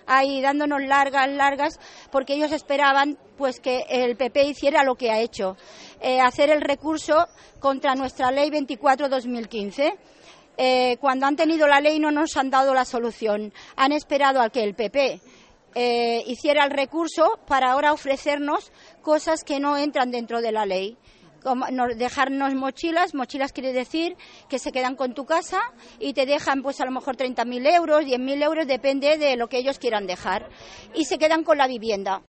ahí dándonos largas, porque ellos esperaban pues que el PP hiciera lo que ha hecho, hacer el recurso contra nuestra ley 24/2015. Cuando han tenido la ley no nos han dado la solución, han esperado a que el PP hiciera el recurso para ahora ofrecernos cosas que no entran dentro de la ley. Como dejarnos mochilas quiere decir que se quedan con tu casa y te dejan pues a lo mejor 30.000 euros, 10.000 euros, depende de lo que ellos quieran dejar, y se quedan con la vivienda.